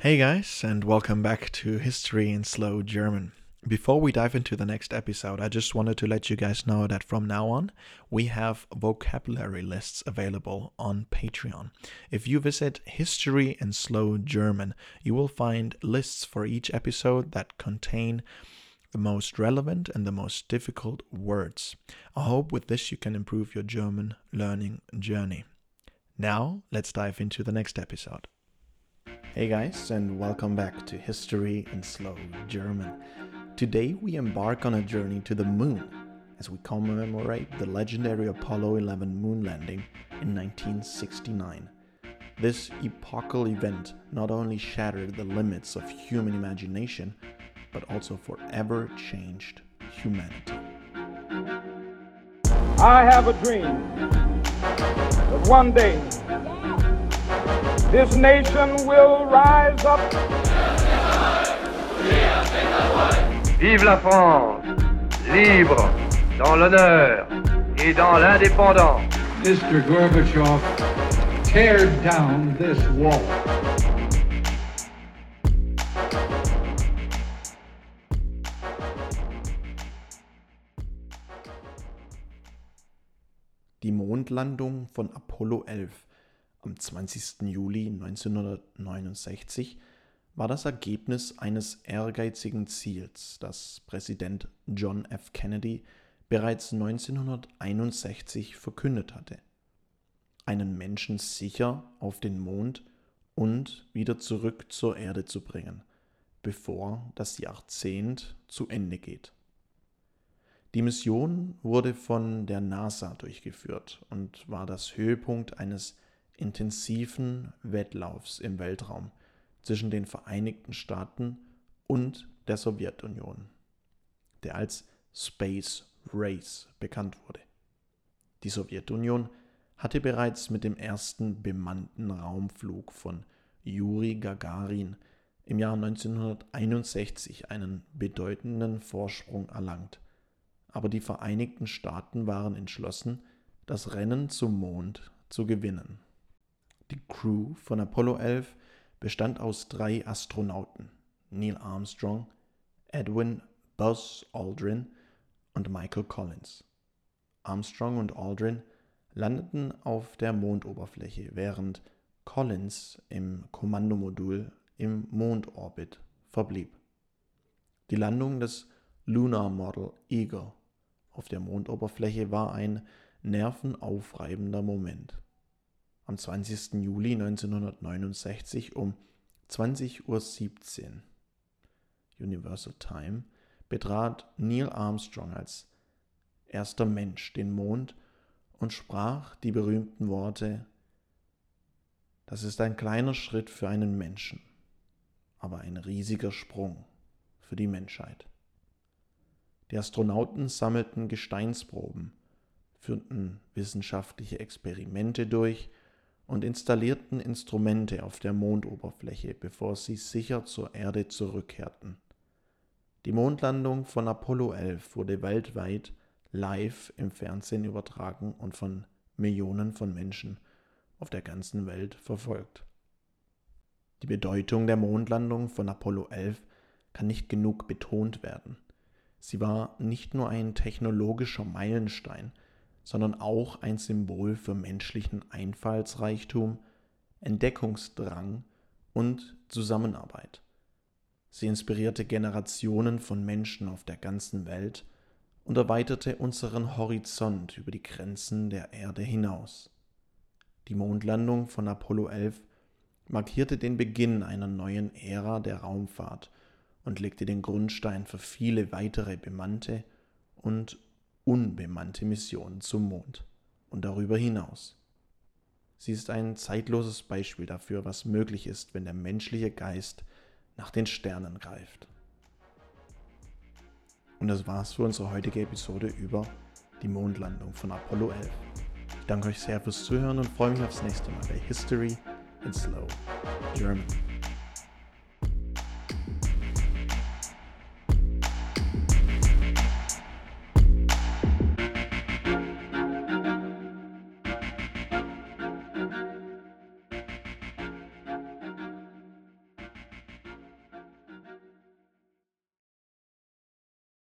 Hey guys, and welcome back to History in Slow German. Before we dive into the next episode, I just wanted to let you guys know that from now on, we have vocabulary lists available on Patreon. If you visit History in Slow German, you will find lists for each episode that contain the most relevant and the most difficult words. I hope with this you can improve your German learning journey. Now, let's dive into the next episode. Hey guys, and welcome back to History in Slow German. Today we embark on a journey to the moon as we commemorate the legendary Apollo 11 moon landing in 1969. This epochal event not only shattered the limits of human imagination, but also forever changed humanity. I have a dream that one day this nation will rise up. Vive la France, libre, dans l'honneur et dans l'indépendance. Mr. Gorbachev, tear down this wall. Die Mondlandung von Apollo 11 am 20. Juli 1969 war das Ergebnis eines ehrgeizigen Ziels, das Präsident John F. Kennedy bereits 1961 verkündet hatte: einen Menschen sicher auf den Mond und wieder zurück zur Erde zu bringen, bevor das Jahrzehnt zu Ende geht. Die Mission wurde von der NASA durchgeführt und war das Höhepunkt eines intensiven Wettlaufs im Weltraum zwischen den Vereinigten Staaten und der Sowjetunion, der als Space Race bekannt wurde. Die Sowjetunion hatte bereits mit dem ersten bemannten Raumflug von Juri Gagarin im Jahr 1961 einen bedeutenden Vorsprung erlangt, aber die Vereinigten Staaten waren entschlossen, das Rennen zum Mond zu gewinnen. Die Crew von Apollo 11 bestand aus 3 Astronauten: Neil Armstrong, Edwin Buzz Aldrin und Michael Collins. Armstrong und Aldrin landeten auf der Mondoberfläche, während Collins im Kommandomodul im Mondorbit verblieb. Die Landung des Lunar Model Eagle auf der Mondoberfläche war ein nervenaufreibender Moment. Am 20. Juli 1969 um 20:17 Uhr Universal Time betrat Neil Armstrong als erster Mensch den Mond und sprach die berühmten Worte: Das ist ein kleiner Schritt für einen Menschen, aber ein riesiger Sprung für die Menschheit. Die Astronauten sammelten Gesteinsproben, führten wissenschaftliche Experimente durch und installierten Instrumente auf der Mondoberfläche, bevor sie sicher zur Erde zurückkehrten. Die Mondlandung von Apollo 11 wurde weltweit live im Fernsehen übertragen und von Millionen von Menschen auf der ganzen Welt verfolgt. Die Bedeutung der Mondlandung von Apollo 11 kann nicht genug betont werden. Sie war nicht nur ein technologischer Meilenstein, sondern auch ein Symbol für menschlichen Einfallsreichtum, Entdeckungsdrang und Zusammenarbeit. Sie inspirierte Generationen von Menschen auf der ganzen Welt und erweiterte unseren Horizont über die Grenzen der Erde hinaus. Die Mondlandung von Apollo 11 markierte den Beginn einer neuen Ära der Raumfahrt und legte den Grundstein für viele weitere bemannte und unbemannte Missionen zum Mond und darüber hinaus. Sie ist ein zeitloses Beispiel dafür, was möglich ist, wenn der menschliche Geist nach den Sternen greift. Und das war's für unsere heutige Episode über die Mondlandung von Apollo 11. Ich danke euch sehr fürs Zuhören und freue mich aufs nächste Mal bei History in Slow German.